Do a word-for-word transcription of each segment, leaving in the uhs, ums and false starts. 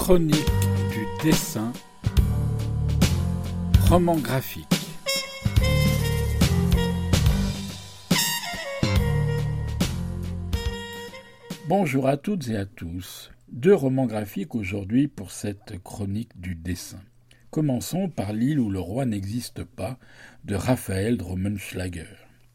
Chronique du dessin, roman graphique. Bonjour à toutes et à tous. Deux romans graphiques aujourd'hui pour cette chronique du dessin. Commençons par L'île où le roi n'existe pas de Raphaël Drommenschlager.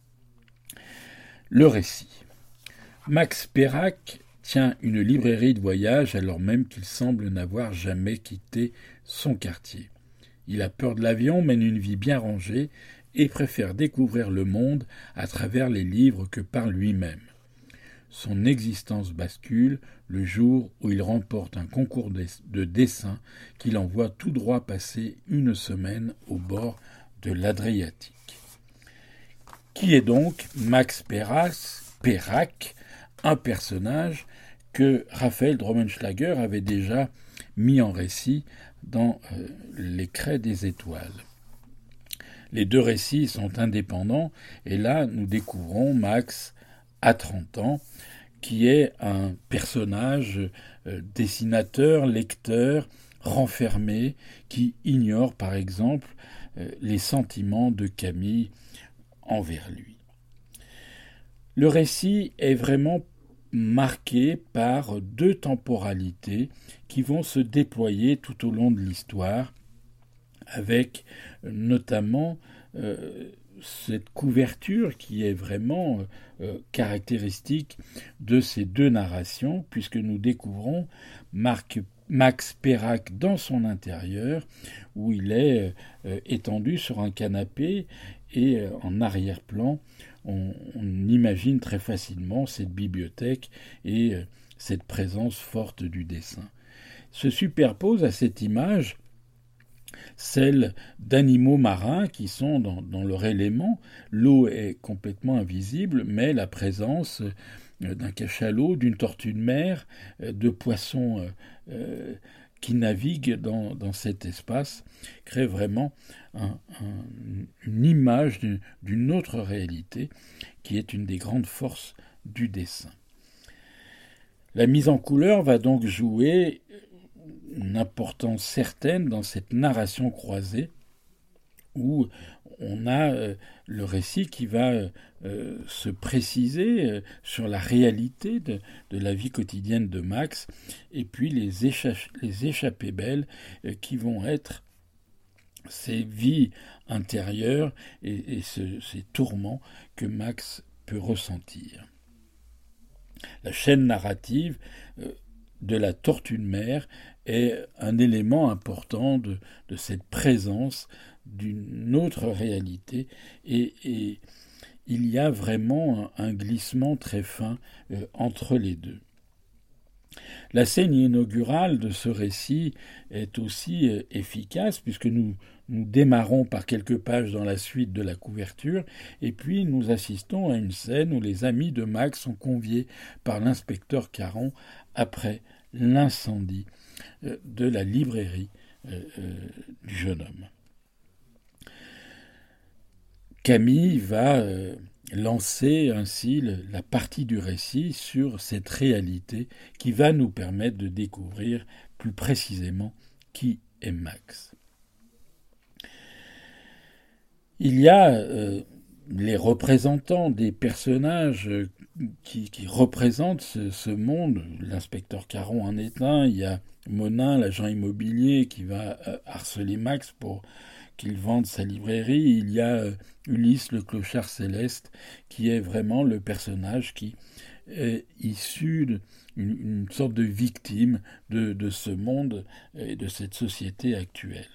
Le récit. Max Perrac tient une librairie de voyage alors même qu'il semble n'avoir jamais quitté son quartier. Il a peur de l'avion, mène une vie bien rangée et préfère découvrir le monde à travers les livres que par lui-même. Son existence bascule le jour où il remporte un concours de dessin qui l'envoie tout droit passer une semaine au bord de l'Adriatique. Qui est donc Max Perrac, un personnage que Raphaël Drommenschlager avait déjà mis en récit dans euh, Les Crêts des étoiles. Les deux récits sont indépendants et là nous découvrons Max à trente ans, qui est un personnage euh, dessinateur, lecteur, renfermé, qui ignore par exemple euh, les sentiments de Camille envers lui. Le récit est vraiment marqué par deux temporalités qui vont se déployer tout au long de l'histoire, avec notamment euh, cette couverture qui est vraiment euh, caractéristique de ces deux narrations, puisque nous découvrons Marc, Max Perrac dans son intérieur, où il est euh, étendu sur un canapé et euh, en arrière-plan, on, on imagine très facilement cette bibliothèque et euh, cette présence forte du dessin. Se superpose à cette image celle d'animaux marins qui sont dans, dans leur élément. L'eau est complètement invisible, mais la présence d'un cachalot, d'une tortue de mer, de poissons euh, qui naviguent dans, dans cet espace crée vraiment un, un, une image d'une, d'une autre réalité qui est une des grandes forces du dessin. La mise en couleur va donc jouer une importance certaine dans cette narration croisée où on a euh, le récit qui va euh, se préciser euh, sur la réalité de, de la vie quotidienne de Max et puis les, écha- les échappées belles euh, qui vont être ces vies intérieures et, et ce, ces tourments que Max peut ressentir. La chaîne narrative euh, de la tortue de mer est un élément important de, de cette présence d'une autre réalité et, et il y a vraiment un, un glissement très fin euh, entre les deux. La scène inaugurale de ce récit est aussi euh, efficace puisque nous, nous démarrons par quelques pages dans la suite de la couverture et puis nous assistons à une scène où les amis de Max sont conviés par l'inspecteur Caron après l'incendie euh, de la librairie euh, euh, du jeune homme. Camille va euh, lancer ainsi le, la partie du récit sur cette réalité qui va nous permettre de découvrir plus précisément qui est Max. Il y a euh, les représentants des personnages qui, qui représentent ce, ce monde. L'inspecteur Caron en est un, il y a Monin, l'agent immobilier, qui va euh, harceler Max pour qu'il vende sa librairie. Il y a euh, Ulysse, le clochard céleste, qui est vraiment le personnage qui est issu d'une une sorte de victime de, de ce monde et de cette société actuelle.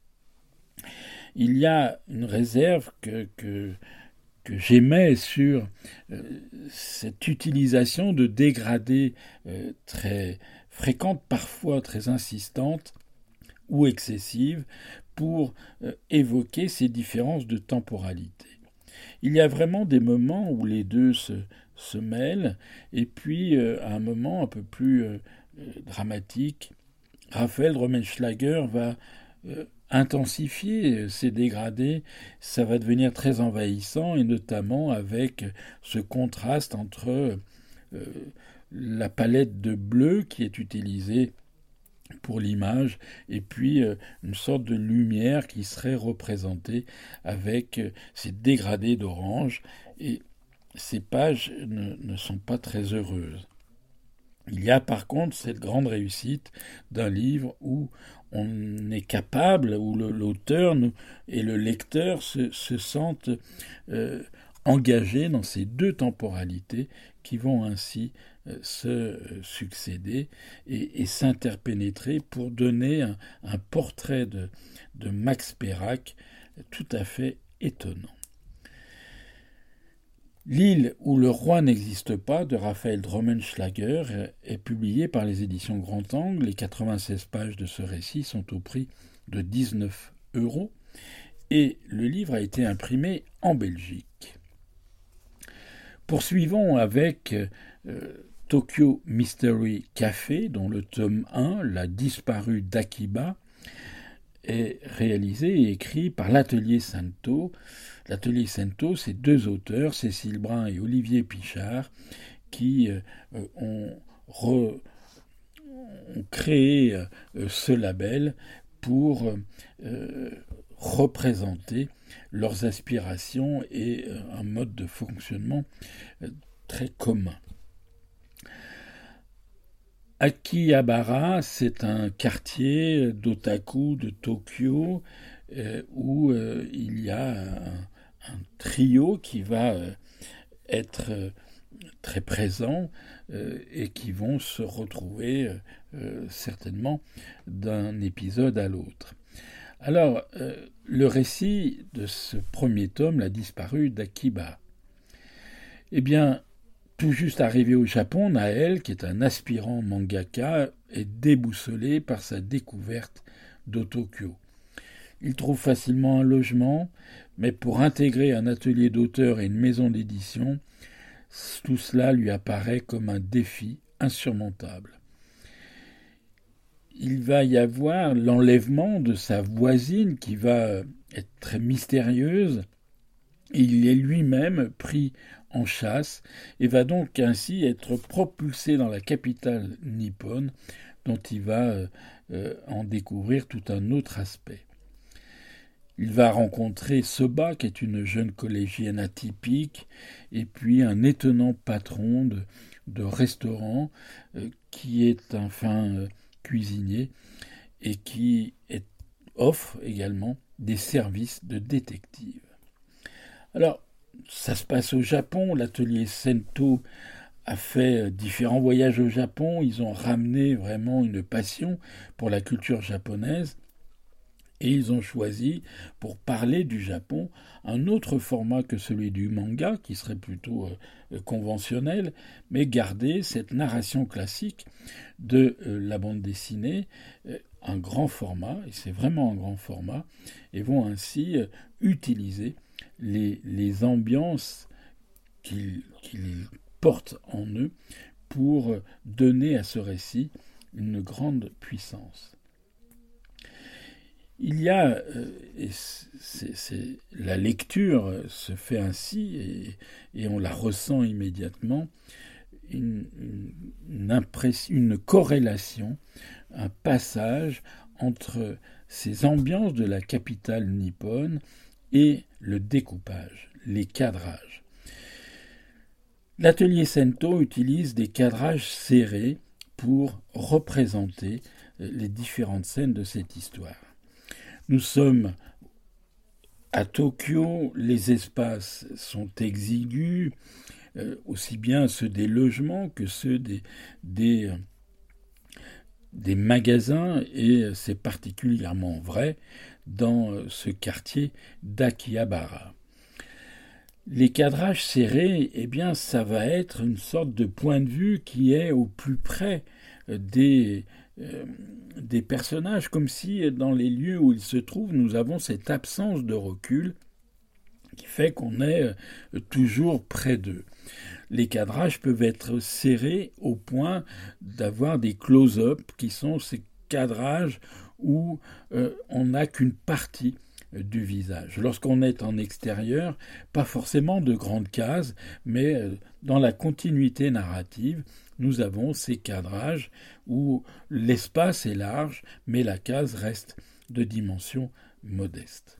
Il y a une réserve que, que, que j'émets sur euh, cette utilisation de dégradés euh, très fréquentes, parfois très insistantes ou excessives, pour euh, évoquer ces différences de temporalité. Il y a vraiment des moments où les deux se, se mêlent, et puis euh, à un moment un peu plus euh, dramatique, Raphaël Drommenschlager va euh, intensifier ces dégradés, ça va devenir très envahissant, et notamment avec ce contraste entre euh, la palette de bleu qui est utilisée pour l'image, et puis euh, une sorte de lumière qui serait représentée avec euh, ces dégradés d'orange, et ces pages ne, ne sont pas très heureuses. Il y a par contre cette grande réussite d'un livre où on est capable, où le, l'auteur nous, et le lecteur se, se sentent euh, engagés dans ces deux temporalités qui vont ainsi euh, se euh, succéder et, et s'interpénétrer pour donner un, un portrait de, de Max Perrac tout à fait étonnant. L'île où le roi n'existe pas de Raphaël Drommenschlager est publié par les éditions Grand Angle. Les quatre-vingt-seize pages de ce récit sont au prix de dix-neuf euros et le livre a été imprimé en Belgique. Poursuivons avec euh, Tokyo Mystery Café, dont le tome un, La disparue d'Akiba, est réalisé et écrit par l'Atelier Sento. L'Atelier Sento, c'est deux auteurs, Cécile Brun et Olivier Pichard, qui euh, ont, re, ont créé euh, ce label pour euh, représenter leurs aspirations et euh, un mode de fonctionnement euh, très commun. Akihabara, c'est un quartier d'otaku de Tokyo euh, où euh, il y a un, un trio qui va euh, être euh, très présent euh, et qui vont se retrouver euh, certainement d'un épisode à l'autre. Alors, euh, le récit de ce premier tome, La disparue d'Akiba. Eh bien, tout juste arrivé au Japon, Naël, qui est un aspirant mangaka, est déboussolé par sa découverte de Tokyo. Il trouve facilement un logement, mais pour intégrer un atelier d'auteur et une maison d'édition, tout cela lui apparaît comme un défi insurmontable. Il va y avoir l'enlèvement de sa voisine qui va être très mystérieuse, et il est lui-même pris en chasse et va donc ainsi être propulsé dans la capitale nippone dont il va euh, en découvrir tout un autre aspect. Il va rencontrer Soba, qui est une jeune collégienne atypique, et puis un étonnant patron de, de restaurant euh, qui est un fin euh, cuisinier et qui est, offre également des services de détective. Alors, ça se passe au Japon. L'atelier Sento a fait différents voyages au Japon. Ils ont ramené vraiment une passion pour la culture japonaise. Et ils ont choisi, pour parler du Japon, un autre format que celui du manga, qui serait plutôt euh, conventionnel, mais garder cette narration classique de euh, la bande dessinée, euh, un grand format, et c'est vraiment un grand format, et vont ainsi euh, utiliser les, les ambiances qu'ils, qu'ils portent en eux pour donner à ce récit une grande puissance. Il y a, euh, et c'est, c'est, la lecture se fait ainsi, et, et on la ressent immédiatement, une, une, une, impression, une corrélation, un passage entre ces ambiances de la capitale nippone et le découpage, les cadrages. L'atelier Sento utilise des cadrages serrés pour représenter les différentes scènes de cette histoire. Nous sommes à Tokyo, les espaces sont exigus, euh, aussi bien ceux des logements que ceux des, des, des magasins, et c'est particulièrement vrai dans ce quartier d'Akihabara. Les cadrages serrés, eh bien, ça va être une sorte de point de vue qui est au plus près des Euh, des personnages, comme si dans les lieux où ils se trouvent, nous avons cette absence de recul qui fait qu'on est euh, toujours près d'eux. Les cadrages peuvent être serrés au point d'avoir des close-up qui sont ces cadrages où euh, on n'a qu'une partie du visage. Lorsqu'on est en extérieur, pas forcément de grandes cases, mais euh, dans la continuité narrative, nous avons ces cadrages où l'espace est large, mais la case reste de dimension modeste.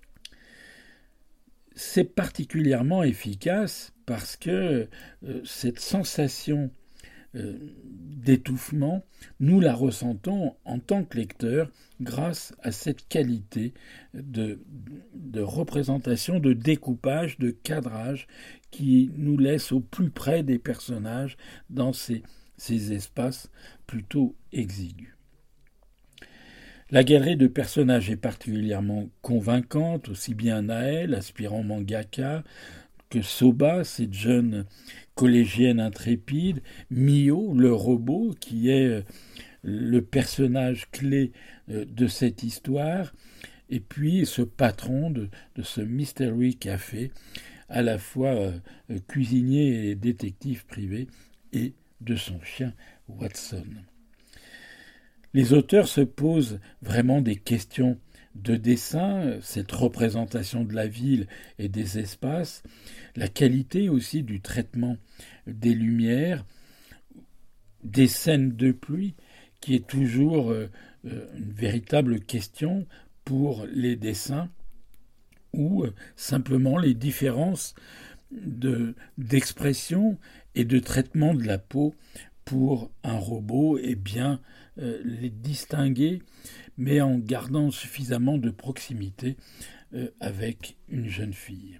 C'est particulièrement efficace parce que euh, cette sensation euh, d'étouffement, nous la ressentons en tant que lecteur grâce à cette qualité de, de représentation, de découpage, de cadrage qui nous laisse au plus près des personnages dans ces, ces espaces plutôt exigus. La galerie de personnages est particulièrement convaincante, aussi bien Naël, aspirant mangaka, que Soba, cette jeune collégienne intrépide, Mio, le robot, qui est le personnage clé de cette histoire, et puis ce patron de, de ce Mystery Café, à la fois cuisinier et détective privé, et de son chien Watson. Les auteurs se posent vraiment des questions de dessin, cette représentation de la ville et des espaces, la qualité aussi du traitement des lumières, des scènes de pluie, qui est toujours euh, une véritable question pour les dessins, ou euh, simplement les différences de, d'expression et de traitement de la peau pour un robot, et bien euh, les distinguer, mais en gardant suffisamment de proximité euh, avec une jeune fille.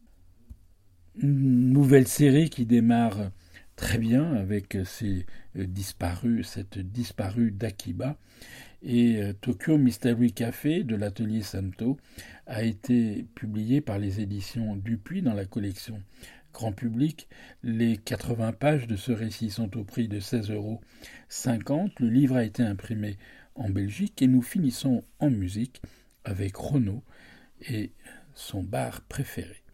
Une nouvelle série qui démarre très bien avec ces euh, disparus, cette disparue d'Akiba, et euh, Tokyo Mystery Café de l'atelier Santo a été publié par les éditions Dupuis dans la collection grand public. Les quatre-vingts pages de ce récit sont au prix de seize euros cinquante. Le livre a été imprimé en Belgique et nous finissons en musique avec Renaud et son bar préféré.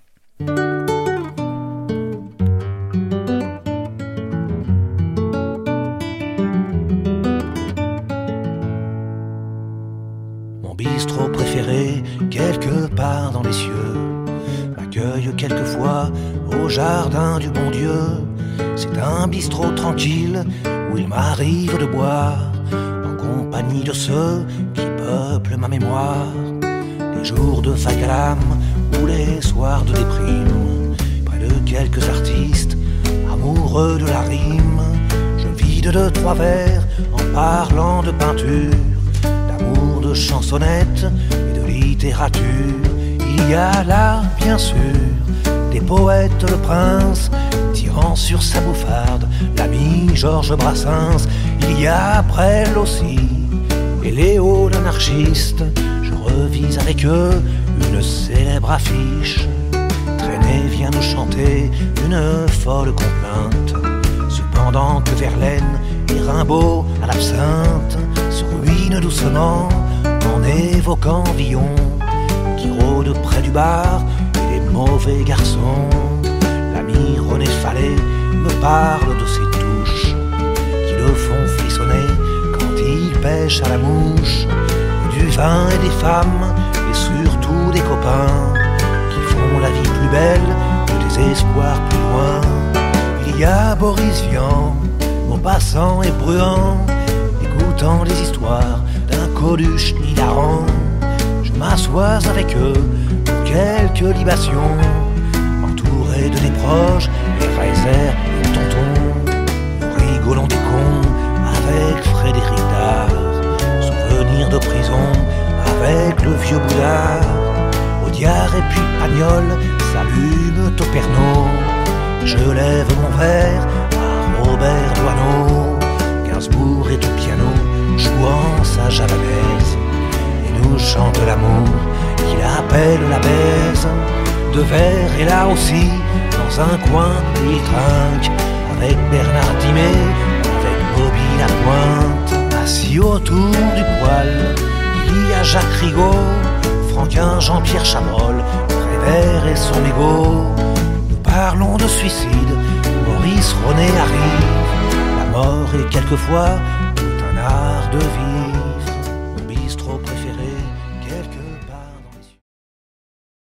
Mon bistrot préféré, quelque part dans les cieux, m'accueille quelquefois au jardin du bon Dieu. C'est un bistrot tranquille où il m'arrive de boire en compagnie de ceux qui peuplent ma mémoire. Les jours de fac à l'âme ou les soirs de déprime, près de quelques artistes amoureux de la rime, je vide de trois verres en parlant de peinture, d'amour, de chansonnettes et de littérature. Il y a là, bien sûr, des poètes, le prince, tirant sur sa bouffarde l'ami Georges Brassens. Il y a Brel aussi, et Léo l'anarchiste. Je revise avec eux une célèbre affiche. Traîné vient nous chanter une folle complainte, cependant que Verlaine et Rimbaud à l'absinthe se ruinent doucement en évoquant Villon, qui rôde près du bar, et les mauvais garçons. L'ami René Fallet me parle de ses touches qui le font frissonner quand il pêche à la mouche. Du vin et des femmes, et surtout des copains qui font la vie plus belle, le désespoir plus loin. Il y a Boris Vian, Maupassant et Bruand, écoutant les histoires d'un Coluche hilarant. Je m'assois avec eux pour quelques libations, entouré de des proches, les Reiser et le tonton. Nous rigolons des cons avec Frédéric Dard, souvenirs de prison avec le vieux Boudard. Audiard et puis Pagnol s'allument au Pernod. Je lève mon verre à Robert Doisneau. Gainsbourg est au piano, jouant sa javanaise, et nous chante l'amour qu'il appelle la baise. De verre et là aussi, dans un coin, il trinque avec Bernard Dimet, avec Bobby Lapointe. Assis autour du poêle, il y a Jacques Rigaud, Franquin, Jean-Pierre Chabrol, Prévert et son égo. Nous parlons de suicide, Maurice René arrive. La mort est quelquefois tout un art de vivre.